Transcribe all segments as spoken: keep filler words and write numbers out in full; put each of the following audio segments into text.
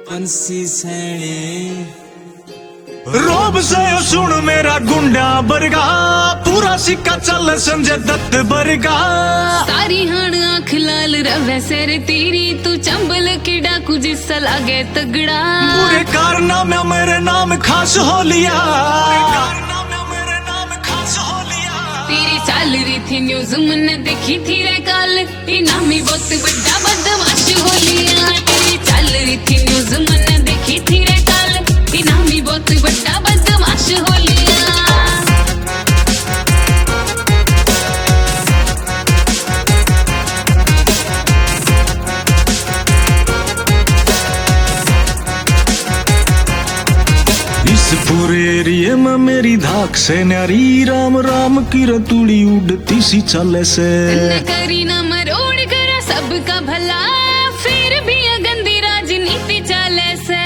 पंसी सैने रोब से सुन मेरा गुंडा बरगा पूरा सिक्का चल संजय दत्त बरगा सारी हण आँख लाल रवे सर तेरी तू चंबल के डाकू जिससा लागे तगड़ा पूरे कारनामे मेरे नाम खास हो लिया तेरी चाल रही थी न्यूज मैंने देखी थी रे कल इनामी बहुत बड़ा बदमाश हो लिया तेरी चाल रही थी न्यूज मैंने देखी थी रे कल इनामी बहुत बड़ा बदमाश हो लिया इस पूरे एरिए में मेरी धाक से न्यारी राम राम की रतुड़ी उड़ती सी चले से करी ना मरोड़ करा सबका भला फिर भी गंदी राजनीति चले से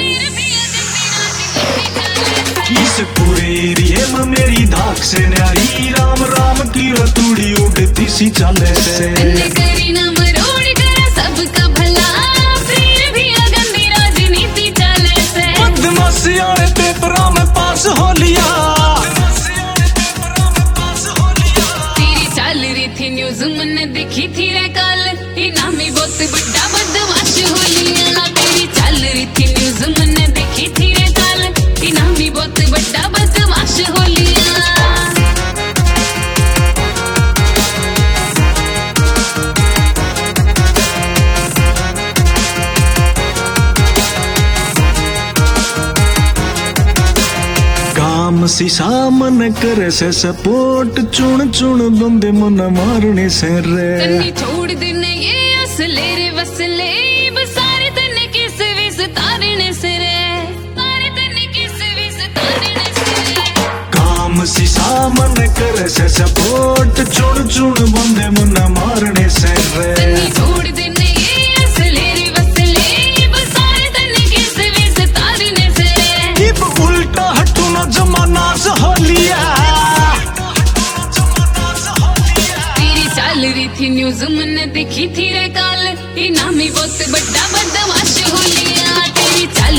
इस पूरे एरिए में मेरी धाक से न्यारी राम राम की रतुड़ी उड़ती सी चले से करी ना मरोड़ करा सबका भला फिर भी गंदी राजनीति चले से बदमाशी और पेपरों में पास हो लिया तेरी चाल रही थी न्यूज मैंने देखी थी रे कल इनामी बहुत बड़ा बदमाश हो लिया तेरी चाल रही थी न्यूज मैंने देखी थी रे कल इनामी बहुत बड़ा बदमाश हो लिया काम सी सामने करे से सपोर्ट चुन चुन बंदे मन मारने से रे तन्नी छोड़ देने ये असले रे वसले बसारे तन्ने किस विस तारने से रे तारे तन्ने किस विस तारने से रे काम सी सामने करे से सपोर्ट चुन चुन बंदे मन मारने से रे तन्नी छोड़ देने ये असले रे वसले बसारे तन्ने किस विस तारने से रे इब उल्टा हटू न जमाना हो लिया तेरी चाल रही थी न्यूज मैंने देखी थी रे कल इनामी बहुत बड़ा बदमाश हो लिया तेरी चाल